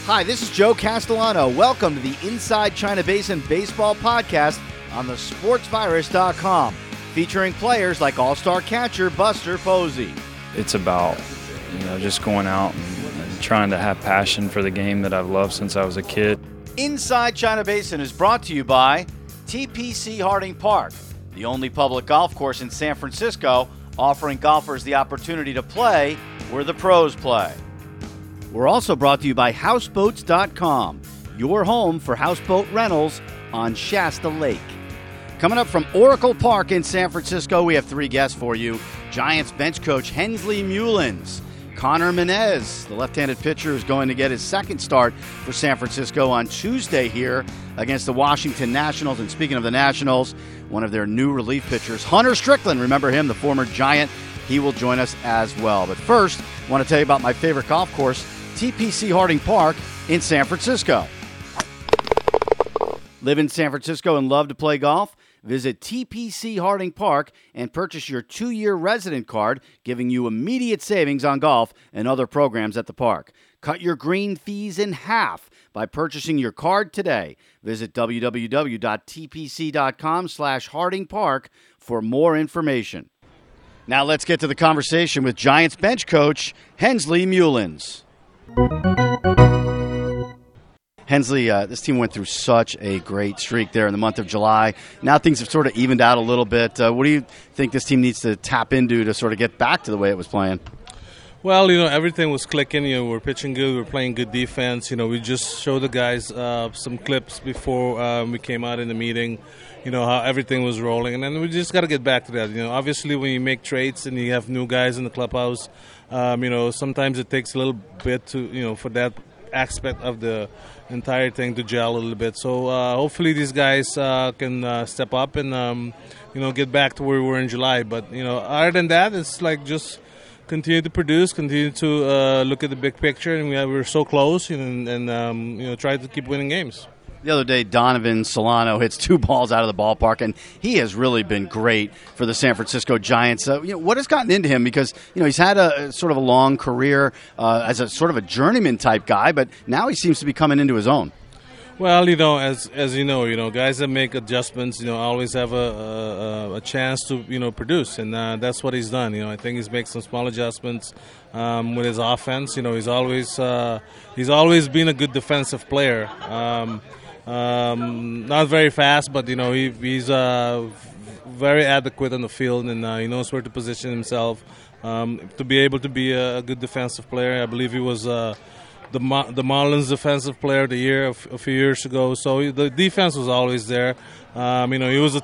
Hi, this is Joe Castellano. Welcome to the Inside China Basin Baseball Podcast on the sportsvirus.com, featuring players like all-star catcher Buster Posey. It's about, just going out and trying to have passion for the game that I've loved since I was a kid. Inside China Basin is brought to you by TPC Harding Park, the only public golf course in San Francisco offering golfers the opportunity to play where the pros play. We're also brought to you by Houseboats.com, your home for houseboat rentals on Shasta Lake. Coming up from Oracle Park in San Francisco, we have three guests for you. Giants bench coach Hensley Meulens, Connor Menez, the left-handed pitcher, is going to get his second start for San Francisco on Tuesday here against the Washington Nationals. And speaking of the Nationals, one of their new relief pitchers, Hunter Strickland, remember him, the former Giant, he will join us as well. But first, I want to tell you about my favorite golf course, TPC Harding Park in San Francisco. Live in San Francisco and love to play golf? Visit TPC Harding Park and purchase your 2-year resident card, giving you immediate savings on golf and other programs at the park. Cut your green fees in half by purchasing your card today. Visit www.tpc.com/Harding Park for more information. Now let's get to the conversation with Giants bench coach Hensley Meulens. Hensley, this team went through such a great streak there in the month of July. Now things have sort of evened out a little bit. What do you think this team needs to tap into to sort of get back to the way it was playing? Well, everything was clicking. We're pitching good. We're playing good defense. We just showed the guys some clips before we came out in the meeting, how everything was rolling. And then we just got to get back to that. Obviously when you make trades and you have new guys in the clubhouse, sometimes it takes a little bit to, for that aspect of the entire thing to gel a little bit. So hopefully these guys can step up and, get back to where we were in July. But, other than that, it's like just continue to produce, continue to look at the big picture, and we're so close, and try to keep winning games. The other day, Donovan Solano hits 2 balls out of the ballpark, and he has really been great for the San Francisco Giants. What has gotten into him? Because, he's had a sort of a long career as a sort of a journeyman type guy, but now he seems to be coming into his own. Well, as you know, guys that make adjustments, always have a chance to, produce, and that's what he's done. I think he's made some small adjustments with his offense. He's always been a good defensive player. Not very fast, but he's very adequate on the field, and he knows where to position himself to be able to be a good defensive player. I believe he was the Marlins Defensive Player of the Year a few years ago. So the defense was always there. He was a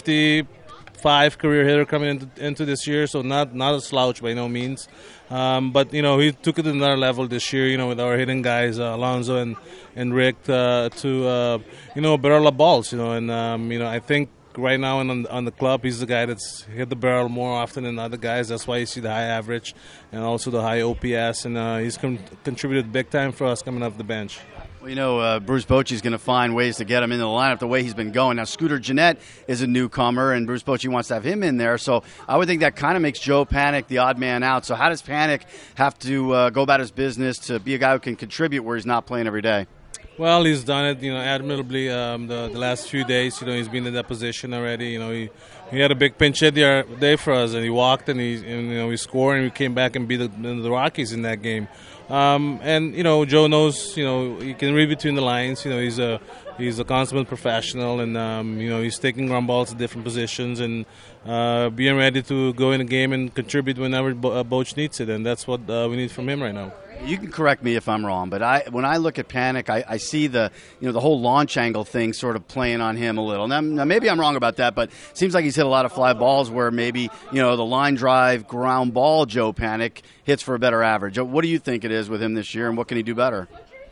255 career hitter coming into this year, so not a slouch by no means. But he took it to another level this year. With our hitting guys, Alonso and Rick, to barrel of balls. And I think right now on the club, he's the guy that's hit the barrel more often than other guys. That's why you see the high average and also the high OPS, and he's contributed big time for us coming off the bench. Well, Bruce Bochy's going to find ways to get him into the lineup the way he's been going. Now, Scooter Gennett is a newcomer, and Bruce Bochy wants to have him in there. So I would think that kind of makes Joe Panik the odd man out. So how does Panik have to go about his business to be a guy who can contribute where he's not playing every day? Well, he's done it, admirably the last few days. He's been in that position already. He had a big pinch hit the other day for us, and he walked and he scored, and we came back and beat the Rockies in that game. And Joe knows, he can read between the lines. He's a consummate professional, and he's taking ground balls to different positions and being ready to go in a game and contribute whenever Boch needs it, and that's what we need from him right now. You can correct me if I'm wrong, but when I look at Panik, I see the the whole launch angle thing sort of playing on him a little. Now maybe I'm wrong about that, but it seems like he's hit a lot of fly balls where maybe the line drive ground ball Joe Panik hits for a better average. What do you think it is with him this year, and what can he do better?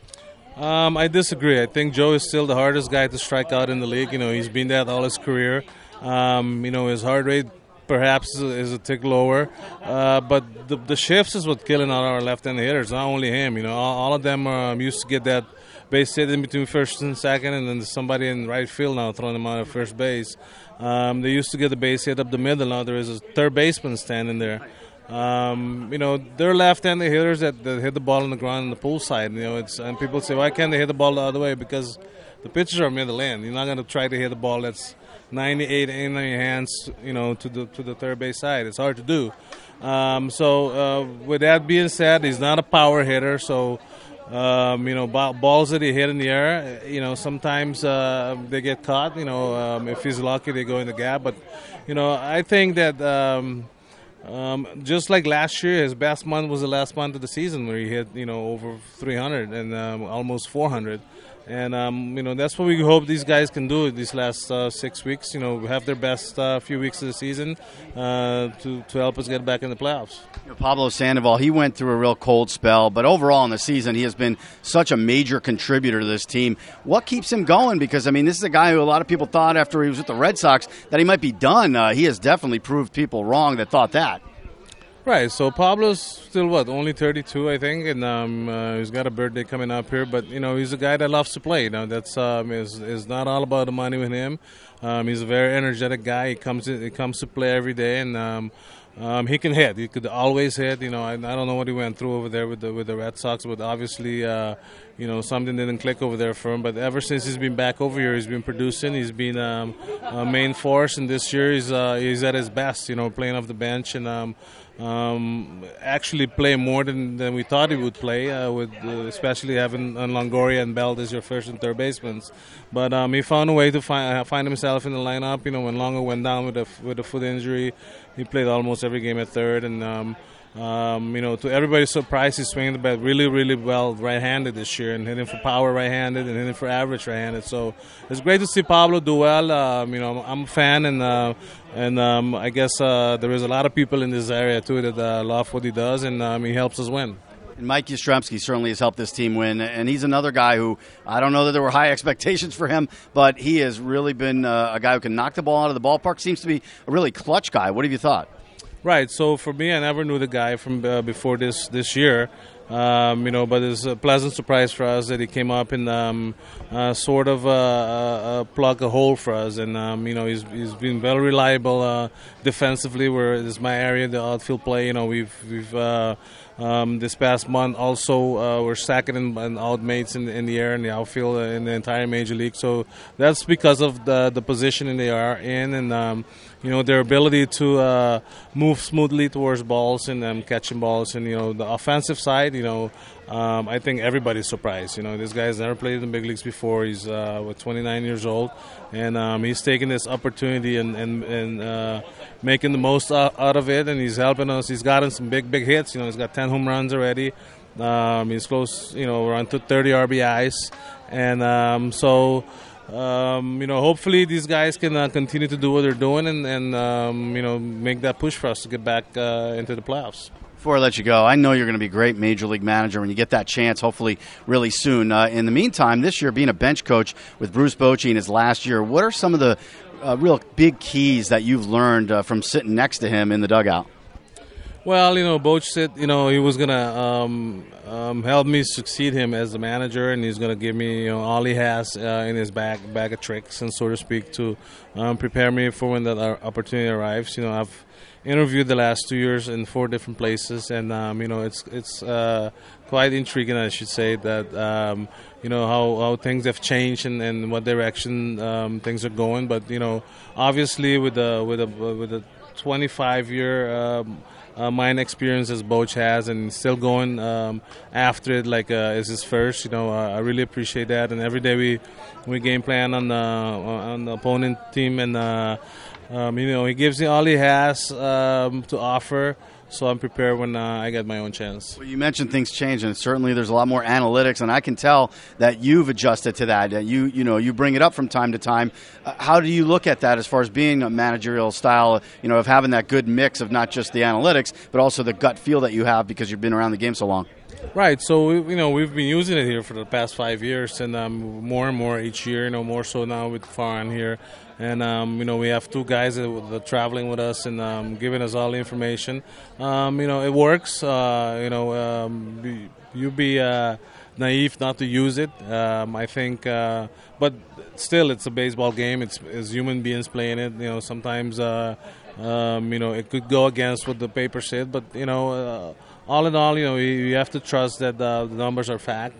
I disagree. I think Joe is still the hardest guy to strike out in the league. He's been that all his career. His heart rate perhaps is a tick lower, but the shifts is what's killing all our left-handed hitters. Not only him, all of them used to get that base hit in between first and second, and then there's somebody in right field now throwing them out of first base. They used to get the base hit up the middle. Now there is a third baseman standing there. They're left-handed hitters that hit the ball on the ground on the pull side. And people say, why can't they hit the ball the other way? Because the pitches are middle in. You're not going to try to hit a ball that's 98 in your hands, to the third base side. It's hard to do. With that being said, he's not a power hitter, so. Balls that he hit in the air, sometimes they get caught. If he's lucky, they go in the gap. But, I think that just like last year, his best month was the last month of the season where he hit, over 300 and almost 400. And, that's what we hope these guys can do these last 6 weeks, have their best few weeks of the season to help us get back in the playoffs. Pablo Sandoval, he went through a real cold spell, but overall in the season, he has been such a major contributor to this team. What keeps him going? Because, this is a guy who a lot of people thought after he was with the Red Sox that he might be done. He has definitely proved people wrong that thought that. Right, so Pablo's still, only 32, I think, and he's got a birthday coming up here, but, he's a guy that loves to play. That's is not all about the money with him. He's a very energetic guy. He comes to play every day, and he can hit. He could always hit. I don't know what he went through over there with the Red Sox, but obviously, something didn't click over there for him. But ever since he's been back over here, he's been producing. He's been a main force, and this year he's at his best. Playing off the bench and actually play more than we thought he would play. With especially having Longoria and Belt as your first and third basemen. But he found a way to find himself in the lineup. When Longo went down with a foot injury, he played almost every game at third, and to everybody's surprise, he's swinging the bat really, really well right-handed this year, and hitting for power right-handed and hitting for average right-handed. So it's great to see Pablo do well. I'm a fan, and I guess there is a lot of people in this area too that love what he does, and he helps us win. And Mike Yastrzemski certainly has helped this team win, and he's another guy who I don't know that there were high expectations for him, but he has really been a guy who can knock the ball out of the ballpark. Seems to be a really clutch guy. What have you thought? Right. So for me, I never knew the guy from before this year. But it's a pleasant surprise for us that he came up and sort of plug a hole for us. And he's been very reliable defensively. Where it's my area, the outfield play. We've this past month also we're second in out mates in the air in the outfield in the entire major league. So that's because of the position they are in, and their ability to move smoothly towards balls and catching balls. And the offensive side, I think everybody's surprised. This guy's never played in the big leagues before. He's 29 years old, and he's taking this opportunity and making the most out of it. And he's helping us. He's gotten some big hits. He's got 10 home runs already. He's close, around to 30 RBIs, and hopefully these guys can continue to do what they're doing and make that push for us to get back into the playoffs. Before I let you go, I know you're going to be a great major league manager when you get that chance, hopefully really soon. In the meantime, this year being a bench coach with Bruce Bochy in his last year, what are some of the real big keys that you've learned from sitting next to him in the dugout? Well, Boch said, he was going to help me succeed him as the manager, and he's going to give me, all he has in his bag of tricks, and so to speak, to prepare me for when that opportunity arrives. I've interviewed the last 2 years in 4 different places, and, it's quite intriguing, I should say, that, how things have changed and what direction things are going. But, obviously with the 25-year mine experience as Boch has, and still going after it like it's his first. I really appreciate that. And every day we game plan on the opponent team, and he gives me all he has to offer. So I'm prepared when I get my own chance. Well, you mentioned things change, and certainly there's a lot more analytics, and I can tell that you've adjusted to that. You bring it up from time to time. How do you look at that as far as being a managerial style, of having that good mix of not just the analytics, but also the gut feel that you have because you've been around the game so long? Right. So, we've been using it here for the past 5 years, and more and more each year, more so now with Farhan here. And, we have 2 guys that are traveling with us and giving us all the information. It works. You be naive not to use it. I think, but still, it's a baseball game. It's human beings playing it. Sometimes it could go against what the paper said, but all in all, you have to trust that the numbers are fact,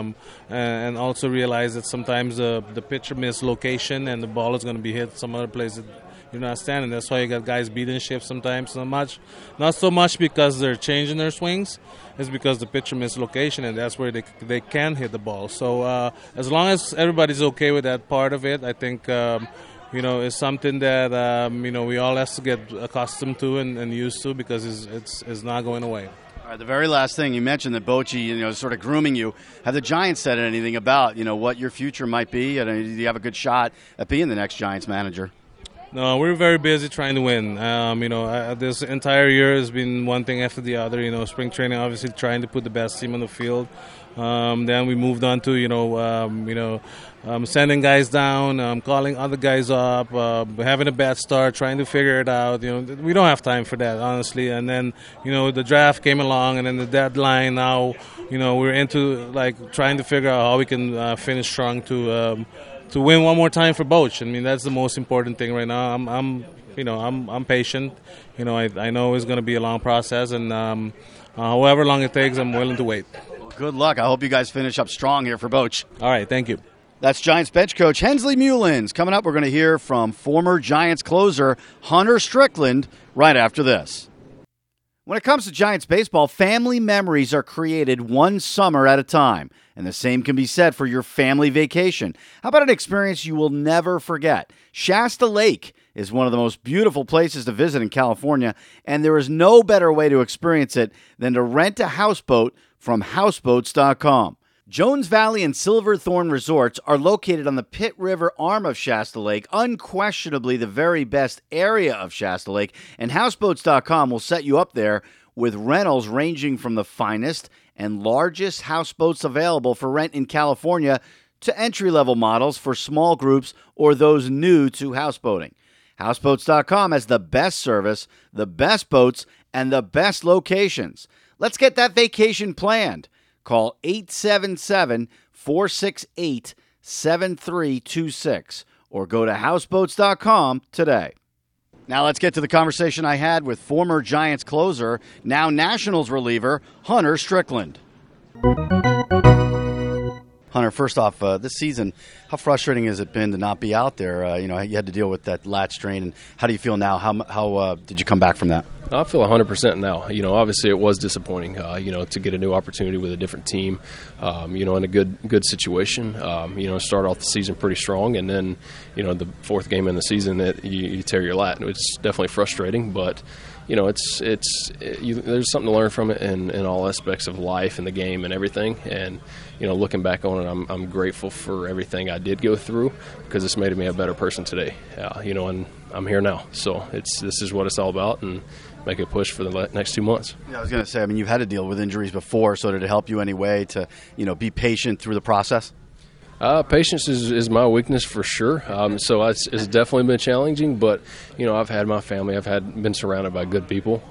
and also realize that sometimes the pitcher miss location and the ball is going to be hit some other place that you're not standing. That's why you got guys beating shift sometimes. Not so much because they're changing their swings, it's because the pitcher missed location, and that's where they can hit the ball. So as long as everybody's okay with that part of it, I think it's something that we all have to get accustomed to and used to, because it's not going away. All right, the very last thing, you mentioned that Bochy, is sort of grooming you. Have the Giants said anything about what your future might be? Do you have a good shot at being the next Giants manager? No, we're very busy trying to win. This entire year has been one thing after the other. Spring training, obviously trying to put the best team on the field. Then we moved on to sending guys down, calling other guys up, having a bad start, trying to figure it out. We don't have time for that, honestly. And then the draft came along, and then the deadline. Now we're into trying to figure out how we can finish strong to win one more time for Boch. I mean, that's the most important thing right now. I'm patient. I know it's going to be a long process, and however long it takes, I'm willing to wait. Well, good luck. I hope you guys finish up strong here for Boch. All right, thank you. That's Giants bench coach Hensley Mullins. Coming up, we're going to hear from former Giants closer Hunter Strickland right after this. When it comes to Giants baseball, family memories are created one summer at a time, and the same can be said for your family vacation. How about an experience you will never forget? Shasta Lake is one of the most beautiful places to visit in California, and there is no better way to experience it than to rent a houseboat from houseboats.com. Jones Valley and Silverthorne resorts are located on the Pitt River arm of Shasta Lake, unquestionably the very best area of Shasta Lake, and houseboats.com will set you up there with rentals ranging from the finest and largest houseboats available for rent in California to entry-level models for small groups or those new to houseboating. Houseboats.com has the best service, the best boats, and the best locations. Let's get that vacation planned. Call 877-468-7326 or go to houseboats.com today. Now let's get to the conversation I had with former Giants closer, now Nationals reliever, Hunter Strickland. Hunter, first off, this season, how frustrating has it been to not be out there? You had to deal with that lat strain, and how do you feel now? How did you come back from that? I feel 100% now. Obviously it was disappointing, to get a new opportunity with a different team, in a good situation. Start off the season pretty strong, and then, the fourth game in the season that you tear your lat. It's definitely frustrating, but there's something to learn from it in all aspects of life and the game and everything. And looking back on it, I'm grateful for everything I did go through, because it's made me a better person today. And I'm here now, so this is what it's all about, and make a push for the next 2 months. Yeah, I was going to say, you've had to deal with injuries before, so did it help you anyway to be patient through the process? Patience is my weakness for sure. So it's definitely been challenging, but I've had my family, been surrounded by good people.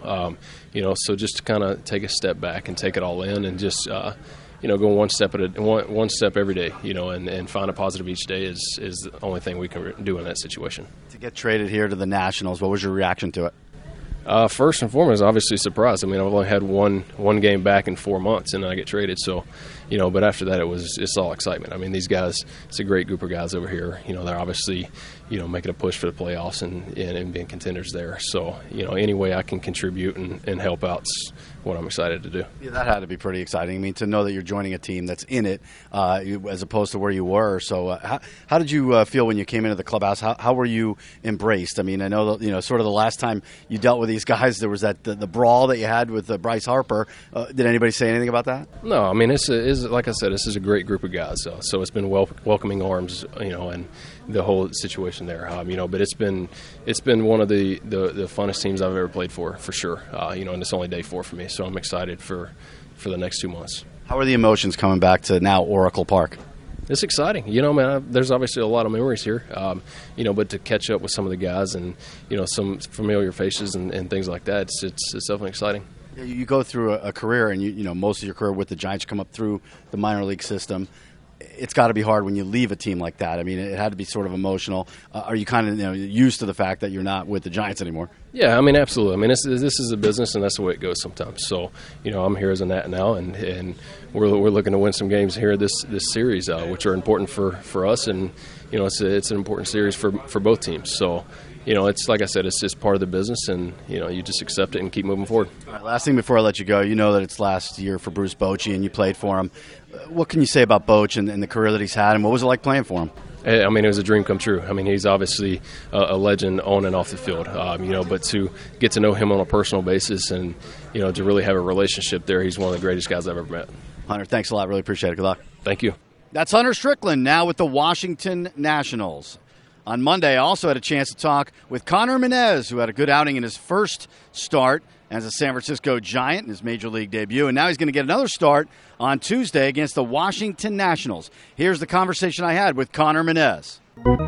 So just to kind of take a step back and take it all in, and just go one step every day. And find a positive each day is the only thing we can do in that situation. To get traded here to the Nationals, what was your reaction to it? First and foremost, obviously surprised. I've only had one game back in 4 months, and then I get traded. So, but after that, it's all excitement. These guys, it's a great group of guys over here. They're obviously, making a push for the playoffs and being contenders there. So, any way I can contribute and help out's what I'm excited to do. Yeah, that had to be pretty exciting. To know that you're joining a team that's in it, as opposed to where you were. So, how did you feel when you came into the clubhouse? How were you embraced? I know that, sort of the last time you dealt with these guys, there was that the brawl that you had with Bryce Harper. Did anybody say anything about that? No, it's like I said, this is a great group of guys. So it's been welcoming arms, and the whole situation there. But it's been one of the funnest teams I've ever played for sure. And it's only day 4 for me, so I'm excited for the next 2 months. How are the emotions coming back to now Oracle Park? It's exciting. There's obviously a lot of memories here, but to catch up with some of the guys and, some familiar faces and things like that, it's definitely exciting. You go through a career, and you know most of your career with the Giants come up through the minor league system. It's got to be hard when you leave a team like that. I mean, it had to be sort of emotional. Are you kind of used to the fact that you're not with the Giants anymore? Yeah, I mean, absolutely. I mean, this is a business, and that's the way it goes sometimes. So, I'm here as a Nat now, and we're looking to win some games here this series, which are important for us, and it's an important series for both teams. So, it's like I said, it's just part of the business, and you just accept it and keep moving forward. All right, last thing before I let you go, you know that it's last year for Bruce Bochy, and you played for him. What can you say about Boch and the career that he's had, and what was it like playing for him? I mean, it was a dream come true. I mean, he's obviously a legend on and off the field, but to get to know him on a personal basis and, to really have a relationship there, he's one of the greatest guys I've ever met. Hunter, thanks a lot. Really appreciate it. Good luck. Thank you. That's Hunter Strickland, now with the Washington Nationals. On Monday, I also had a chance to talk with Connor Menez, who had a good outing in his first start as a San Francisco Giant in his Major League debut, and now he's going to get another start on Tuesday against the Washington Nationals. Here's the conversation I had with Connor Menez.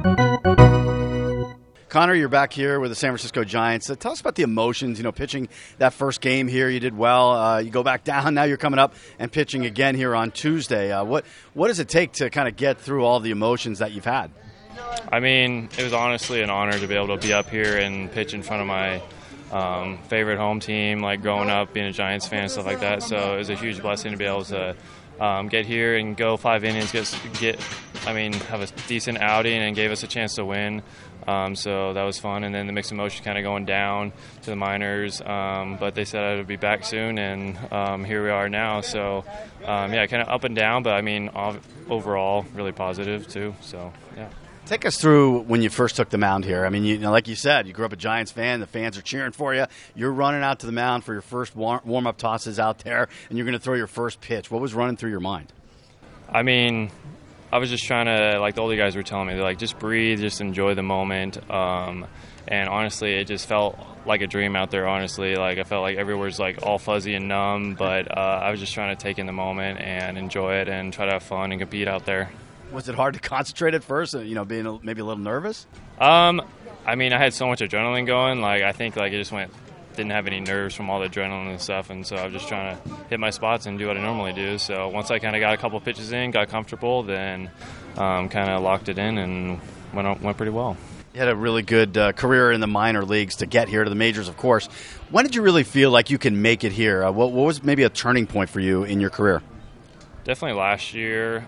Connor, you're back here with the San Francisco Giants. Tell us about the emotions, pitching that first game here. You did well. You go back down. Now you're coming up and pitching again here on Tuesday. What does it take to kind of get through all the emotions that you've had? I mean, it was honestly an honor to be able to be up here and pitch in front of my favorite home team, like growing up, being a Giants fan and stuff like that. So it was a huge blessing to be able to get here and go 5 innings, have a decent outing, and gave us a chance to win. So that was fun. And then the mixed emotion kind of going down to the minors. But they said I would be back soon, and here we are now. So, kind of up and down, but I mean, overall, really positive too. So, yeah. Take us through when you first took the mound here. I mean, like you said, you grew up a Giants fan. The fans are cheering for you. You're running out to the mound for your first warm-up tosses out there, and you're going to throw your first pitch. What was running through your mind? I mean, I was just trying to, like the older guys were telling me, they're like, just breathe, just enjoy the moment. And honestly, it just felt like a dream out there, honestly. Like, I felt like everywhere's like all fuzzy and numb, but I was just trying to take in the moment and enjoy it and try to have fun and compete out there. Was it hard to concentrate at first, being maybe a little nervous? I mean, I had so much adrenaline going. Like, I think like it just didn't have any nerves from all the adrenaline and stuff, and so I was just trying to hit my spots and do what I normally do. So once I kind of got a couple pitches in, got comfortable, then kind of locked it in and went pretty well. You had a really good career in the minor leagues to get here to the majors, of course. When did you really feel like you can make it here? What was maybe a turning point for you in your career? Definitely last year.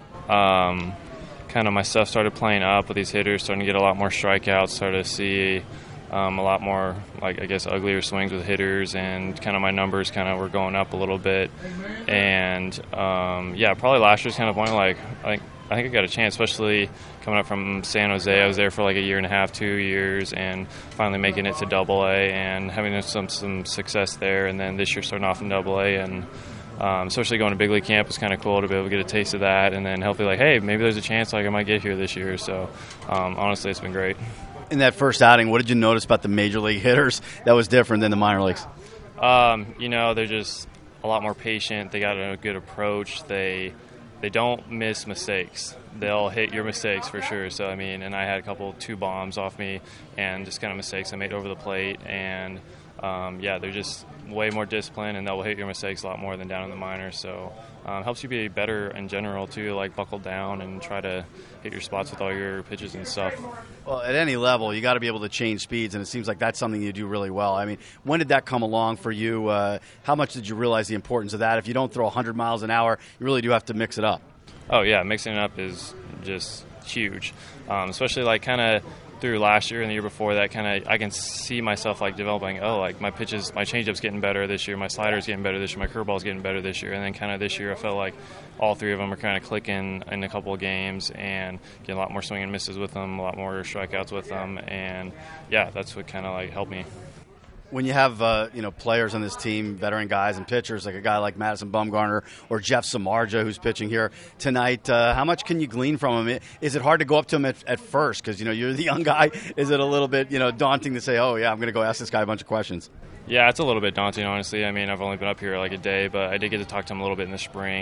Kind of my stuff started playing up with these hitters, starting to get a lot more strikeouts, started to see a lot more, like, I guess, uglier swings with hitters, and kind of my numbers kind of were going up a little bit. And, probably last year's kind of point, like, I think I got a chance, especially coming up from San Jose. I was there for like a year and a half, 2 years, and finally making it to Double-A and having some success there. And then this year starting off in Double-A, and especially going to big league camp was kind of cool to be able to get a taste of that, and then hopefully like, hey, maybe there's a chance like I might get here this year. So honestly, it's been great. In that first outing, what did you notice about the major league hitters that was different than the minor leagues? They're just a lot more patient. They got a good approach. They don't miss mistakes. They'll hit your mistakes for sure. So, I mean, and I had 2 bombs off me and just kind of mistakes I made over the plate. And, they're just way more disciplined, and they'll hit your mistakes a lot more than down in the minors. So helps you be better in general, too, like buckle down and try to hit your spots with all your pitches and stuff. Well, at any level, you got to be able to change speeds, and it seems like that's something you do really well. I mean, when did that come along for you? How much did you realize the importance of that? If you don't throw 100 miles an hour, you really do have to mix it up. Oh, yeah, mixing it up is just huge, especially like kind of through last year and the year before that. Kind of I can see myself like developing, like my pitches, my changeup's getting better this year, my slider's getting better this year, my curveball's getting better this year, and then kind of this year I felt like all 3 of them are kind of clicking in a couple of games and getting a lot more swing and misses with them, a lot more strikeouts with them, and yeah, that's what kind of like helped me. When you have players on this team, veteran guys and pitchers, like a guy like Madison Bumgarner or Jeff Samardzija, who's pitching here tonight, how much can you glean from him? Is it hard to go up to him at first because you're the young guy? Is it a little bit daunting to say, oh yeah, I'm going to go ask this guy a bunch of questions? Yeah, it's a little bit daunting, honestly. I mean, I've only been up here like a day, but I did get to talk to him a little bit in the spring.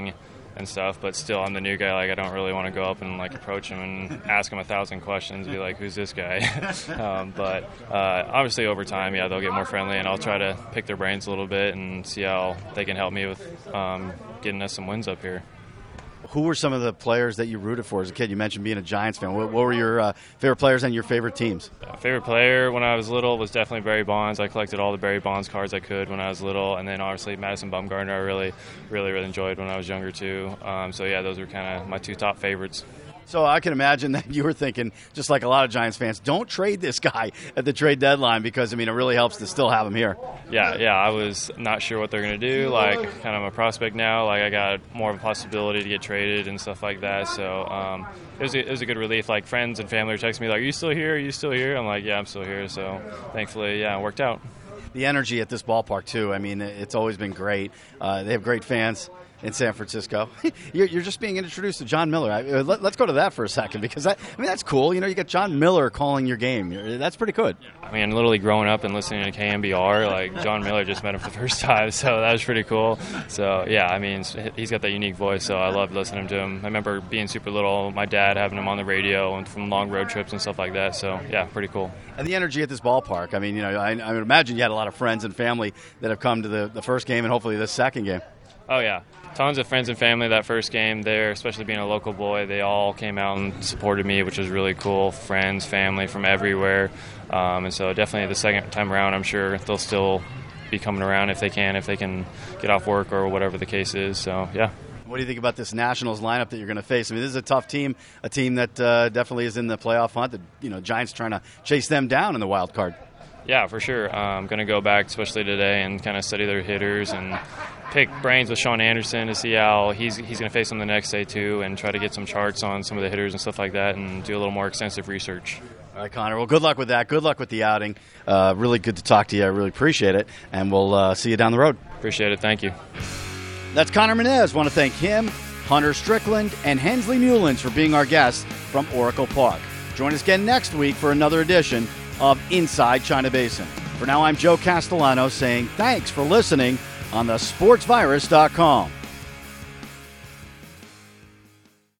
and stuff, but still I'm the new guy. Like, I don't really want to go up and like approach him and ask him 1,000 questions, be like, who's this guy? But obviously over time, yeah, they'll get more friendly, and I'll try to pick their brains a little bit and see how they can help me with getting us some wins up here. Who were some of the players that you rooted for as a kid? You mentioned being a Giants fan. What were your favorite players and your favorite teams? Favorite player when I was little was definitely Barry Bonds. I collected all the Barry Bonds cards I could when I was little, and then obviously Madison Bumgarner I really enjoyed when I was younger too. So yeah, those were kind of my two top favorites. So I can imagine that you were thinking, just like a lot of Giants fans, don't trade this guy at the trade deadline because, I mean, it really helps to still have him here. Yeah, I was not sure what they're going to do. Like, kind of a prospect now. Like, I got more of a possibility to get traded and stuff like that. So it was a good relief. Like, friends and family were texting me, like, are you still here? Are you still here? I'm like, yeah, I'm still here. So thankfully, yeah, it worked out. The energy at this ballpark, too, I mean, it's always been great. They have great fans in San Francisco. You're just being introduced to John Miller. Let's go to that for a second, because that's cool. You got John Miller calling your game. That's pretty good. I mean, literally growing up and listening to KMBR, like John Miller just met him for the first time, so that was pretty cool. So yeah, I mean, he's got that unique voice, so I loved listening to him. I remember being super little, my dad having him on the radio and from long road trips and stuff like that. So yeah, pretty cool. And the energy at this ballpark. I mean, I would imagine you had a lot of friends and family that have come to the first game and hopefully the second game. Oh, yeah. Tons of friends and family that first game there, especially being a local boy. They all came out and supported me, which was really cool. Friends, family from everywhere. And so definitely the second time around, I'm sure they'll still be coming around if they can get off work or whatever the case is. So, yeah. What do you think about this Nationals lineup that you're going to face? I mean, this is a tough team, a team that definitely is in the playoff hunt. The Giants trying to chase them down in the wild card. Yeah, for sure. I'm going to go back, especially today, and kind of study their hitters and pick brains with Sean Anderson to see how he's going to face them the next day, too, and try to get some charts on some of the hitters and stuff like that and do a little more extensive research. All right, Connor. Well, good luck with that. Good luck with the outing. Really good to talk to you. I really appreciate it. And we'll see you down the road. Appreciate it. Thank you. That's Connor Menez. Want to thank him, Hunter Strickland, and Hensley Mullins for being our guests from Oracle Park. Join us again next week for another edition of Inside China Basin. For now, I'm Joe Castellano saying thanks for listening on thesportsvirus.com.